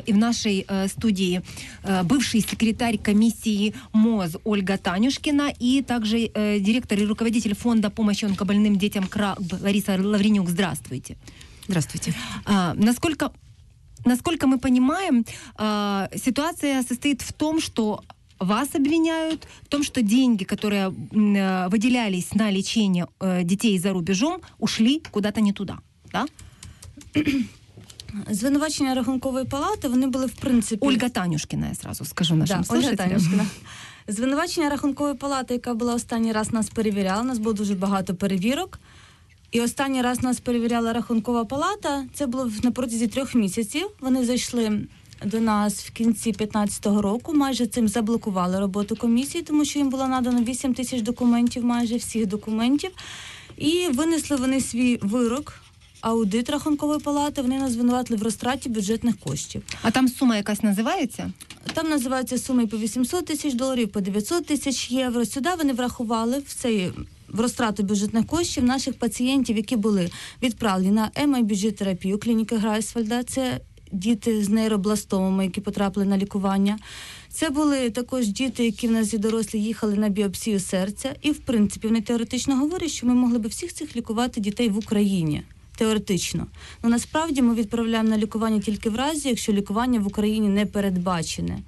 и в нашей студии бывший секретарь комиссии МОЗ Ольга Танюшкина и также директор и руководитель фонда помощи онкобольным детям КРАБ Лариса Лавренюк. Здравствуйте. Здравствуйте. Насколько мы понимаем, ситуация состоит в том, что вас обвиняют в том, что деньги, которые выделялись на лечение детей за рубежом, ушли куда-то не туда, да? Звинувачення Рахункової палати, вони були в принципі... Ольга Танюшкіна, я сразу скажу нашим слушателям. Ольга Танюшкіна. Звинувачення Рахункової палати, яка була останній раз нас перевіряла, у нас було дуже багато перевірок. І останній раз нас перевіряла Рахункова палата, це було на протязі 3 місяців. Вони зайшли до нас в кінці 2015 року, майже цим заблокували роботу комісії, тому що їм було надано 8 тисяч документів, майже всіх документів. І винесли вони свій вирок, аудит Рахункової палати, вони нас звинуватили в розтраті бюджетних коштів. А там сума якась називається? Там називаються суми по $800 тисяч, по 900 тисяч євро. Сюди вони врахували в розтрату бюджетних коштів наших пацієнтів, які були відправлені на МІБЖ-терапію клініки Грайсфельда. Це діти з нейробластомами, які потрапили на лікування. Це були також діти, які в нас і дорослі їхали на біопсію серця. І, в принципі, вони теоретично говорять, що ми могли б всіх цих лікувати дітей в Україні. Теоретично. Но насправді ми відправляємо на лікування тільки в разі, якщо лікування в Україні не передбачене.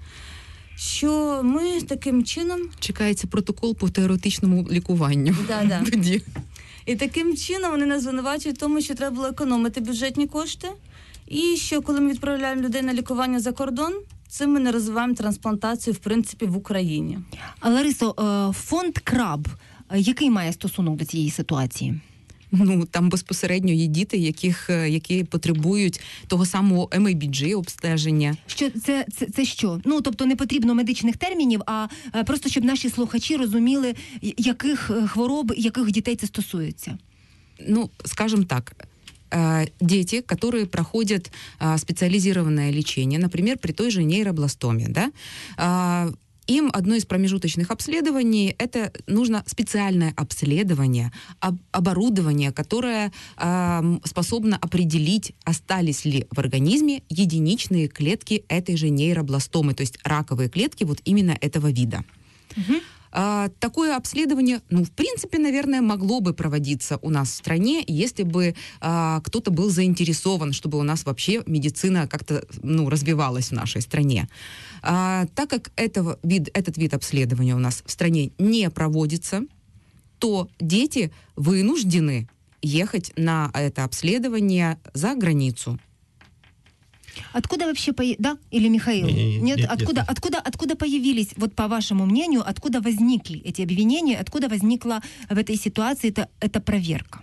Що ми таким чином... Чекається протокол по теоретичному лікуванню. Да. Тоді. І таким чином вони нас звинувачують в тому, що треба було економити бюджетні кошти. І що коли ми відправляємо людей на лікування за кордон, цим ми не розвиваємо трансплантацію, в принципі, в Україні. А, Ларисо, фонд КРАБ, який має стосунок до цієї ситуації? Там безпосередньо є діти, які потребують того самого МІБЖ обстеження. Що це що? Тобто не потрібно медичних термінів, а просто щоб наші слухачі розуміли, яких хвороб, яких дітей це стосується. Скажем так, дети, которые проходят специализированное лечение, например, при той же нейробластоме, да, им одно из промежуточных обследований, это нужно специальное обследование, оборудование, которое способно определить, остались ли в организме единичные клетки этой же нейробластомы, то есть раковые клетки вот именно этого вида. Угу. Такое обследование, в принципе, наверное, могло бы проводиться у нас в стране, если бы кто-то был заинтересован, чтобы у нас вообще медицина как-то развивалась в нашей стране. Так как этот вид обследования у нас в стране не проводится, то дети вынуждены ехать на это обследование за границу. Откуда вообще, да? Или Михаил? Нет, откуда появились, вот по вашему мнению, откуда возникли эти обвинения, откуда возникла в этой ситуации эта проверка?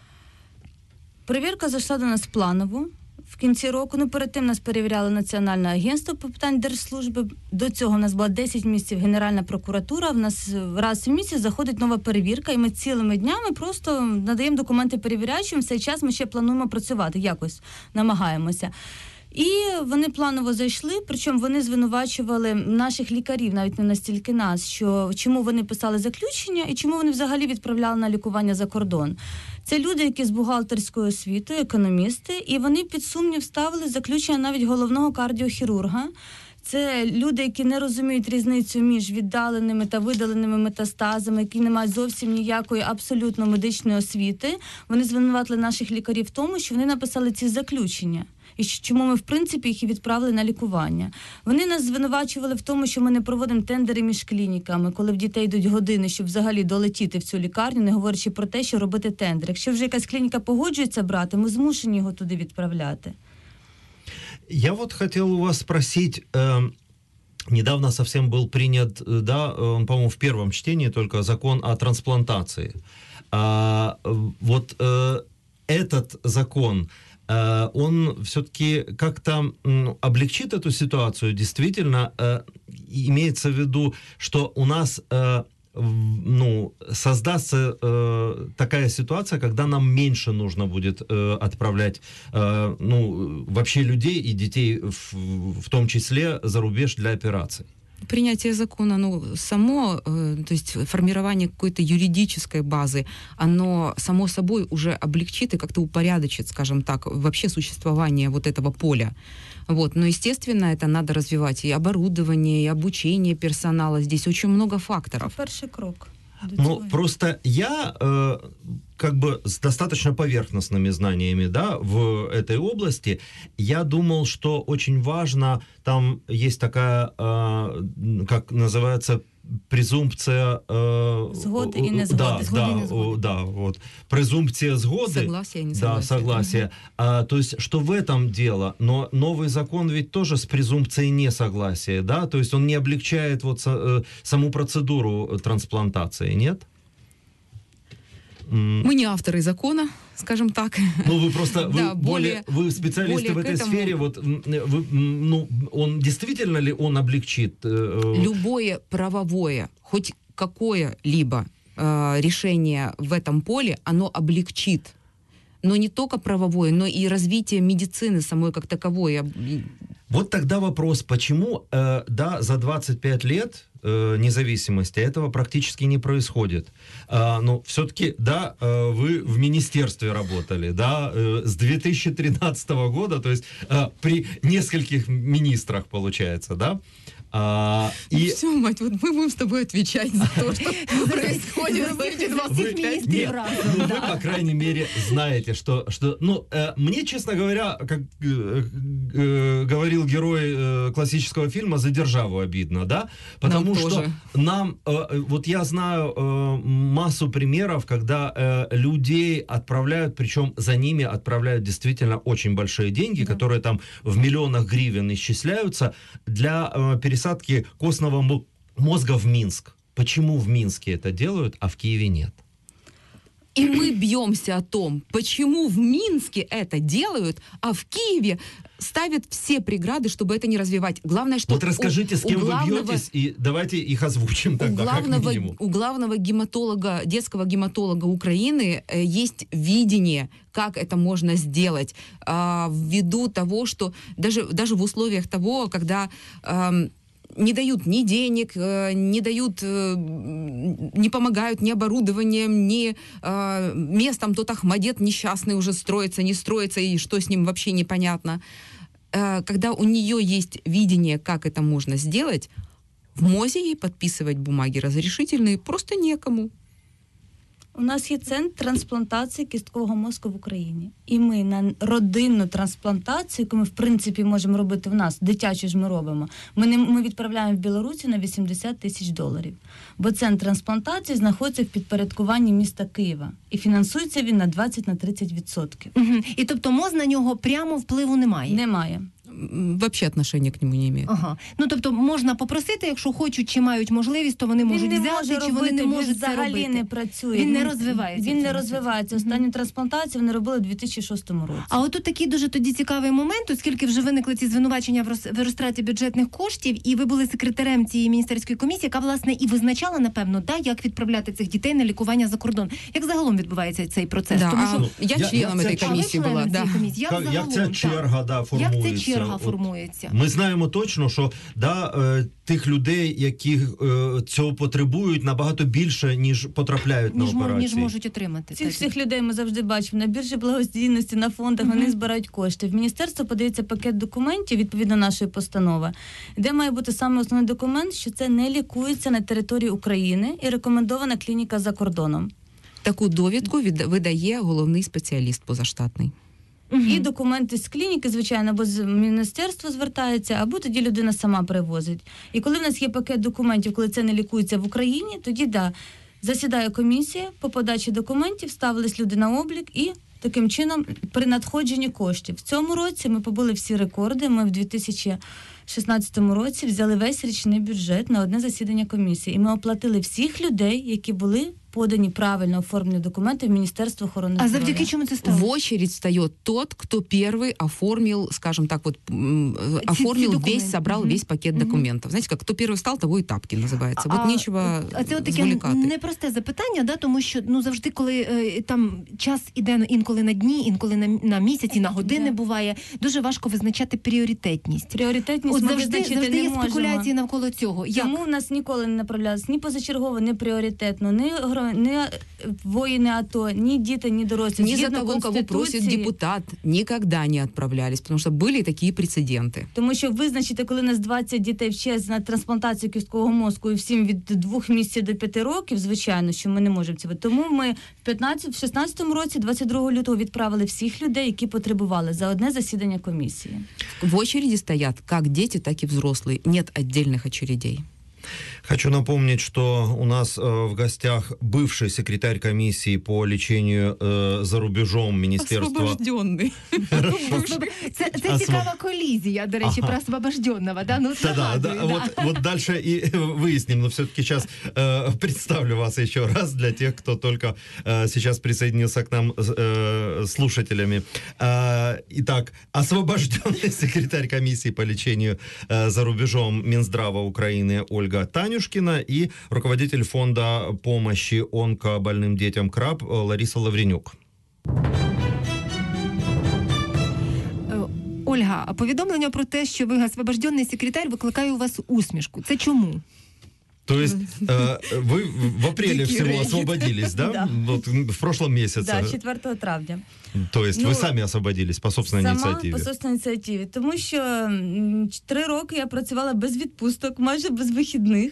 Проверка зайшла до нас планово. В кінці року, перед тим нас перевіряло Національне агентство по питань держслужби. До цього в нас була 10 місяців Генеральна прокуратура. В нас раз в місяць заходить нова перевірка, і ми цілими днями просто надаємо документи перевіряючим. В цей час ми ще плануємо працювати, якось намагаємося. І вони планово зайшли, причому вони звинувачували наших лікарів, навіть не настільки нас, що чому вони писали заключення і чому вони взагалі відправляли на лікування за кордон. Це люди, які з бухгалтерською освітою, економісти, і вони під сумнів ставили заключення навіть головного кардіохірурга. Це люди, які не розуміють різницю між віддаленими та видаленими метастазами, які не мають зовсім ніякої абсолютно медичної освіти. Вони звинуватили наших лікарів в тому, що вони написали ці заключення. І чому ми, в принципі, їх і відправили на лікування. Вони нас звинувачували в тому, що ми не проводимо тендери між клініками, коли в дітей йдуть години, щоб взагалі долетіти в цю лікарню, не говорячи про те, що робити тендер. Якщо вже якась клініка погоджується брати, ми змушені його туди відправляти. Я вот хотел у вас спросить, недавно совсем был принят, да, по-моему, в первом чтении только закон о трансплантации. Этот закон, он все-таки как-то облегчит эту ситуацию. Действительно, имеется в виду, что у нас создастся такая ситуация, когда нам меньше нужно будет отправлять вообще людей и детей, в том числе за рубеж для операций. Принятие закона, само, то есть формирование какой-то юридической базы, оно само собой уже облегчит и как-то упорядочит, скажем так, вообще существование вот этого поля. Вот. Но, естественно, это надо развивать и оборудование, и обучение персонала. Здесь очень много факторов. Перший крок. Ну, просто я как бы с достаточно поверхностными знаниями, да, в этой области, я думал, что очень важно, там есть такая, как называется, презумпция... Згоди і незгоди. Да, Згоди і незгоди. да, вот. Презумпция сгоды. Согласие и несогласие. Да, согласие. То есть, что в этом дело, но новый закон ведь тоже с презумпцией несогласия, да, то есть он не облегчает вот саму процедуру трансплантации, нет? Мы не авторы закона, скажем так. Ну, вы просто, Да, вы специалисты в этой сфере, вот, ну, он действительно ли он облегчит? Любое правовое, хоть какое-либо решение в этом поле, оно облегчит. Но не только правовое, но и развитие медицины самой как таковой. Вот тогда вопрос, почему, да, за 25 лет независимости этого практически не происходит. Но все-таки, да, вы в министерстве работали, да, с 2013 года, то есть при нескольких министрах, получается, да? И... Все, мать, вот мы будем с тобой отвечать за то, что происходит в эти 25 лет. Нет, ну, вы, по крайней мере, знаете, что ну, мне, честно говоря, как говорил герой классического фильма, за державу обидно, да? Потому нам что тоже. нам, вот я знаю массу примеров, когда людей отправляют, причем за ними отправляют действительно очень большие деньги, которые там в миллионах гривен исчисляются, для пересадки костного мозга в Минск. Почему в Минске это делают, а в Киеве нет? И мы бьемся о том, почему в Минске это делают, а в Киеве ставят все преграды, чтобы это не развивать. Главное, что... Вот расскажите, с кем вы бьетесь, и давайте их озвучим тогда, как минимум. У главного гематолога, детского гематолога Украины есть видение, как это можно сделать, ввиду того, что даже в условиях того, когда... не дают ни денег, не дают, не помогают ни оборудованием, ни местом. Тот Ахмадет несчастный уже строится, не строится, и что с ним вообще непонятно. Когда у нее есть видение, как это можно сделать, в МОЗе ей подписывать бумаги разрешительные просто некому. У нас є центр трансплантації кісткового мозку в Україні. І ми на родинну трансплантацію, яку ми, в принципі, можемо робити в нас, дитячу ж ми робимо, ми відправляємо в Білорусі на $80 тисяч. Бо центр трансплантації знаходиться в підпорядкуванні міста Києва. І фінансується він на 20-30%. Угу. І тобто МОЗ на нього прямо впливу немає? Немає. Вообще отношения к нему не имеет. Ага. Ну, тобто можна попросити, якщо хочуть чи мають можливість, то вони можуть взяти, чи вони не можуть це робити. Він взагалі не працює. Він не розвивається. Він не розвивається. Останню трансплантацію вони робили у 2006 році. А отут такий дуже тоді цікавий момент, оскільки вже виникли ці звинувачення в розтраті бюджетних коштів, і ви були секретарем цієї міністерської комісії, яка, власне, і визначала, напевно, як відправляти цих дітей на лікування за кордон. Як загалом відбувається цей процес? Да, тому що... я членом цієї комісії була. Да. Як ця черга формується? Як ця черга формується? Ми знаємо точно, що тих людей, які цього потребують, набагато більше, ніж потрапляють на операції. Ніж можуть отримати. Цих всіх людей ми завжди бачимо на біржі благодійності, на фондах, вони збирають кошти. В міністерство подається пакет документів, відповідно нашої постанови, де має бути саме основний документ, що це не лікується на території України і рекомендована клініка за кордоном. Таку довідку видає головний спеціаліст позаштатний. І документи з клініки, звичайно, або з міністерства звертаються, або тоді людина сама привозить. І коли в нас є пакет документів, коли це не лікується в Україні, тоді, засідає комісія по подачі документів, ставились люди на облік і таким чином при надходженні коштів. В цьому році ми побили всі рекорди, ми в 2016 році взяли весь річний бюджет на одне засідання комісії. І ми оплатили всіх людей, які були подані правильно оформлені документи в Міністерство охорони здоров'я. А завдяки чому це стало? В очередь встает тот, кто первый оформил, скажем так, оформил весь, собрал весь пакет документов. Знаете, как кто первый встал, того и тапки называется. Вот нечего А це таке непросте запитання, да, тому що завжди, коли там час іде інколи на дні, інколи на місяці, на години буває, дуже важко визначати пріоритетність. Пріоритетність ми визначити не можемо. Завжди є спекуляції навколо цього. Тому в нас ніколи не направлялися ні позачергово, ні пріоритетно, ні ні воїни АТО, ні діти, ні дорослі. Ни за Згідно того, кого просит Конституції, депутат, никогда не отправлялись, потому что были такие прецеденты. Тому що визначити, коли нас 20 дітей вчать на трансплантацію кісткового мозку і всім від 2 місяців до 5 років, звичайно, що ми не можемо це. Тому ми в 16-му році, 22 лютого, відправили всіх людей, які потребували, за одне засідання комісії. В очереди стоят как дети, так и взрослые. Нет отдельных очередей. Хочу напомнить, что у нас в гостях бывший секретарь комиссии по лечению за рубежом Министерства... Освобожденный. Це цікава колізія, до речі, про освобожденного. Да? Ну, Да. Вот дальше и выясним, но все-таки сейчас представлю вас еще раз для тех, кто только сейчас присоединился к нам слушателями. Итак, освобожденный секретарь комиссии по лечению за рубежом Минздрава Украины Ольга Танюшкина и руководитель фонда помощи онкобольным детям КРАП Лариса Лавренюк. Ольга, а повідомлення про те, що ви освобожденний секретар, викликає у вас усмішку. Це чому? То есть вы в апреле всего освободились, да? Да. Вот в прошлом месяце. Да, 4 травня. То есть вы сами освободились по собственной инициативе? Сама по собственній ініціативі. Тому що 3 роки я працювала без відпусток, майже без вихідних.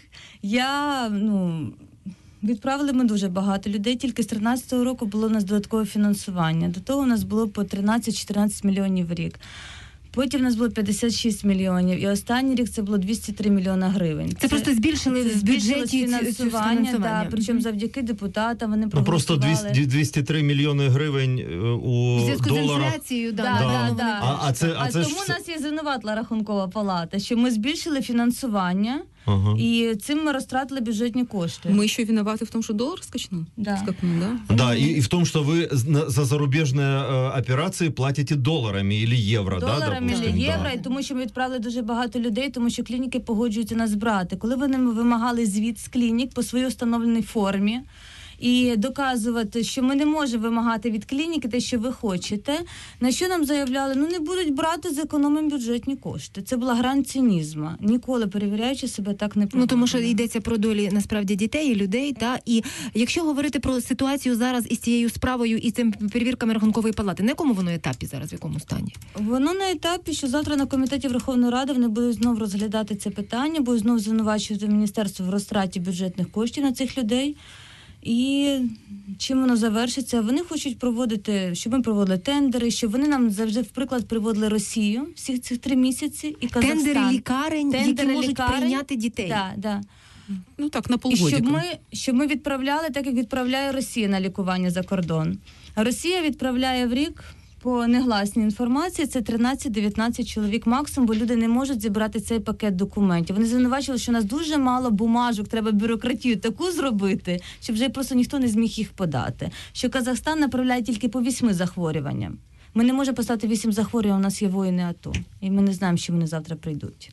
Відправили ми дуже багато людей, тільки з 13-го року було у нас додаткове фінансування. До того у нас було по 13-14 мільйонів в рік. Потім у нас було 56 мільйонів, і останній рік це було 203 мільйона гривень. Це просто збільшили в бюджеті фінансування, да, причому завдяки депутатам вони проголосували. Просто 203 мільйони гривень у зв'язку доларах. з інфляцією, Да. А це тому нас і звинуватила Рахункова палата, що ми збільшили фінансування, і цим ми розтратили бюджетні кошти. Мы еще виноваты в том, что доллар скакнул? Да. Скакнул, да? Да, и в том, что вы за зарубежные операции платите долларами или евро, доларами, да, допустим? или євро, і тому що ми відправили дуже багато людей, тому що клініки погоджуються нас брати. Коли вони вимагали звіт з клінік по своїй встановленій формі, і доказувати, що ми не можемо вимагати від клініки те, що ви хочете, на що нам заявляли, не будуть брати, зекономимо бюджетні кошти. Це була грань цинізму. Ніколи перевіряючи себе так не поводили. Тому що йдеться про долі, насправді, дітей і людей, і якщо говорити про ситуацію зараз із цією справою і цим перевірками Рахункової палати, на якому воно етапі зараз, в якому стані? Воно на етапі, що завтра на комітеті Верховної Ради вони будуть знову розглядати це питання, будуть знову звинувачувати міністерство в розтраті бюджетних коштів на цих людей. І чим воно завершиться? Вони хочуть проводити, щоб ми проводили тендери, щоб вони нам завжди в приклад приводили Росію всіх цих 3 місяці і Казахстан. Тендери лікарень, які можуть прийняти дітей. Да. Так, на полгодика. І щоб ми відправляли, так як відправляє Росія на лікування за кордон. А Росія відправляє в рік, по негласній інформації, це 13-19 чоловік максимум, бо люди не можуть зібрати цей пакет документів. Вони звинувачили, що у нас дуже мало бумажок, треба бюрократію таку зробити, щоб вже просто ніхто не зміг їх подати. Що Казахстан направляє тільки по 8 захворюванням. Ми не можемо поставити 8 захворювань, у нас є воїни АТО. І ми не знаємо, що вони завтра прийдуть.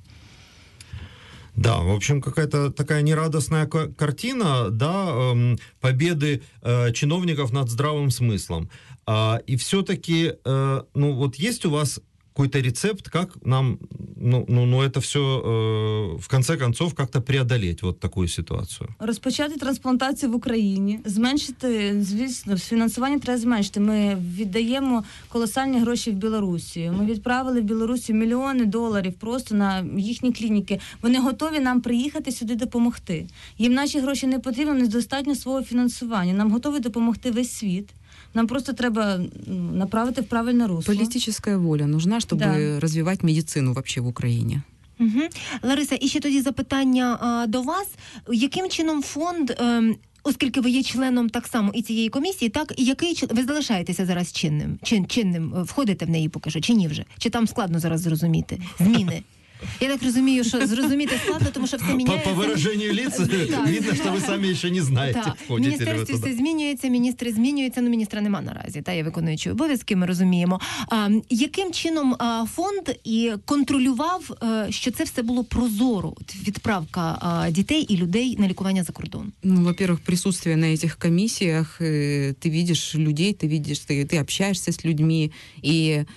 Да, в общем, какая-то такая нерадостная картина, да, победы чиновников над здравым смыслом. И все-таки, есть у вас какой-то рецепт, как нам, это все в конце концов как-то преодолеть вот такую ситуацию? Розпочати трансплантацію в Україні, зменшити, звісно, фінансування треба зменшити. Ми віддаємо колосальні гроші в Білорусію. Ми відправили в Білорусію мільйони доларів просто на їхні клініки. Вони готові нам приїхати сюди допомогти. Їм наші гроші не потрібні, недостатньо свого фінансування. Нам готові допомогти весь світ. Нам просто треба направити в правильне русло. Политическая воля нужна, чтобы развивать медицину вообще в Украине. Угу. Лариса, і ще тоді запитання до вас. Яким чином фонд, оскільки ви є членом так само і цієї комісії, так, ви залишаєтеся зараз чинним, входите в неї поки що, чи ні вже? Чи там складно зараз зрозуміти зміни? Я так розумію, що зрозуміти складно, тому що все міняється. По выражению лиц видно, що ви самі ще не знаєте, входите ли ви туди. Міністерстві все змінюється, міністри змінюються, міністра нема наразі, є виконуючі обов'язки, ми розуміємо. Яким чином фонд і контролював, що це все було прозоро, відправка дітей і людей на лікування за кордон? Во-первых, присутствие на этих комиссиях, ты видишь людей, ты общаешься с людьми, и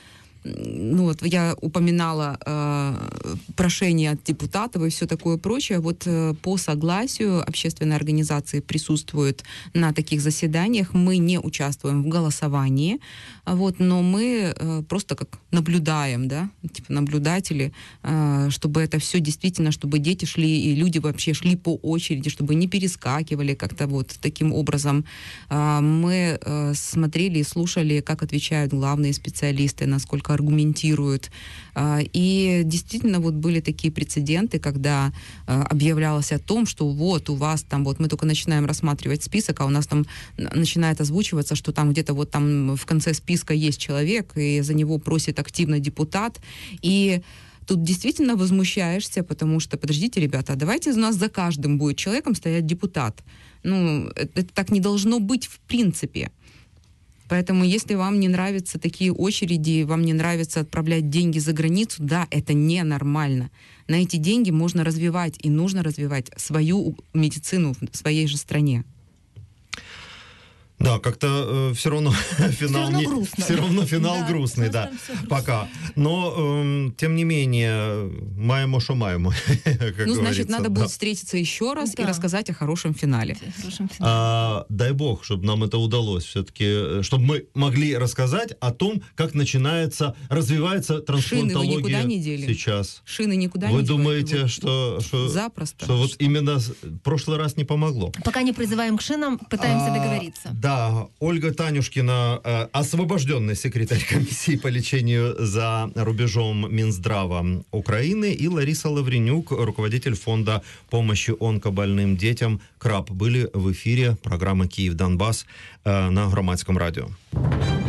ну вот я упоминала прошение от депутатов и все такое прочее. Вот по согласию общественной организации присутствуют на таких заседаниях. Мы не участвуем в голосовании, вот, но мы просто как наблюдаем, да, типа наблюдатели, чтобы это все действительно, чтобы дети шли и люди вообще шли по очереди, чтобы не перескакивали как-то вот таким образом. Мы смотрели и слушали, как отвечают главные специалисты, насколько аргументируют. И действительно вот были такие прецеденты, когда объявлялось о том, что вот у вас там, вот мы только начинаем рассматривать список, а у нас там начинает озвучиваться, что там где-то вот там в конце списка есть человек, и за него просит активно депутат. И тут действительно возмущаешься, потому что, подождите, ребята, а давайте у нас за каждым будет человеком стоять депутат. Ну, это так не должно быть в принципе. Поэтому, если вам не нравятся такие очереди, вам не нравится отправлять деньги за границу, да, это ненормально. На эти деньги можно развивать и нужно развивать свою медицину в своей же стране. Да, как-то все равно финал грустно. Все равно финал Да, грустный, да, грустно. пока. Но тем не менее, маемо, шо маемо, как Ну, значит, говорится, надо да. будет встретиться еще раз Да. и рассказать о хорошем финале. Дай бог, чтобы нам это удалось все-таки, чтобы мы могли рассказать о том, как начинается, развивается трансплантология никуда не дели? сейчас. Шины никуда Вы не думаете, девать. что Запросто. что вот именно в прошлый раз не помогло? Пока не призываем к шинам, пытаемся договориться. Да, Ольга Танюшкина, освобожденный секретарь комиссии по лечению за рубежом Минздрава Украины, и Лариса Лавренюк, руководитель фонда помощи онкобольным детям КРАП, были в эфире программы «Киев-Донбасс» на Громадском радио.